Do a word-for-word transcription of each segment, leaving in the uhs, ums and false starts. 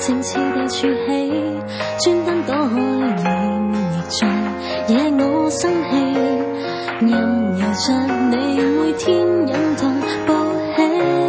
靜悄地儲起，專登躲開你面逆像惹我生氣，任由着你每天忍痛報喜，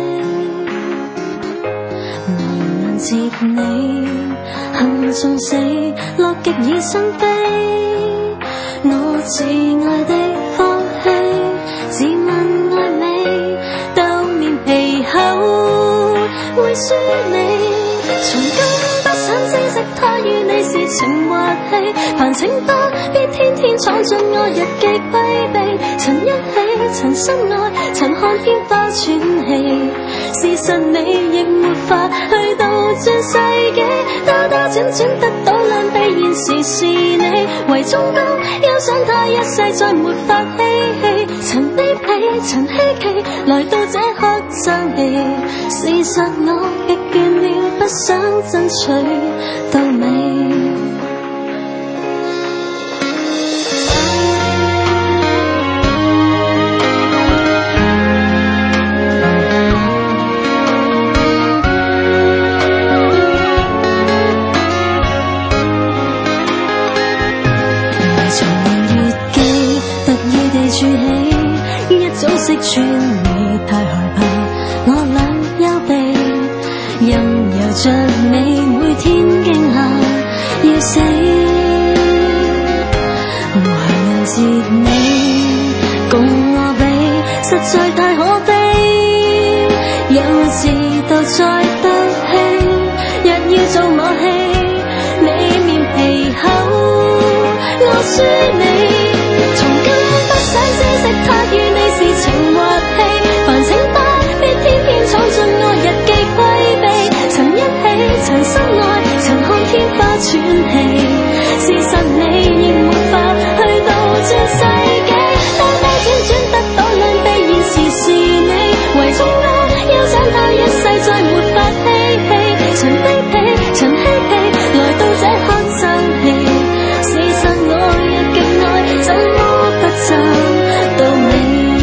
來攔截你行縱死，樂極已生悲，我自愛的放棄，自問愛美，鬥面皮厚會輸你。從今不想珍惜他與你是情或戲，煩請不必天天闖進我日記規避，曾一起曾深愛曾看天花喘氣，事實你亦沒法去到轉世紀，兜兜轉轉得到兩臂，現時是你為忠告，休想他一世再沒法嬉戲，曾卑鄙曾希冀來到這刻爭氣，事實我極倦了，不想爭取到尾。一早識穿你太害怕，我倆幽閉，任由着你每天驚嚇要死，還攔截你共我比，實在太可悲，幼稚到再得氣，若要做馬戲，你面皮厚，我輸你。想知識他與你是情或戲，煩請不必天天闖進我日記規避，曾一起曾深愛曾看天花喘氣，事實你亦沒法去到轉世紀，兜兜轉轉得到兩臂，現時是你為忠告，休想他一世再沒法嬉戲，曾卑鄙曾希冀來到這刻爭氣，事實我亦極愛，怎麼不爭到尾？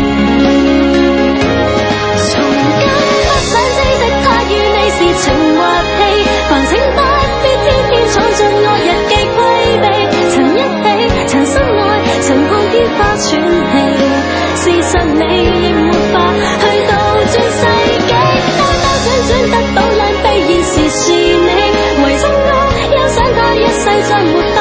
從今不想知識他與你是情或戲，煩請不必天天闖進我日記規避，曾一起曾深愛曾看天花喘氣，事實你亦沒法去到轉世紀，兜兜轉轉得到兩臂，現時是你為忠告，休想他一世再沒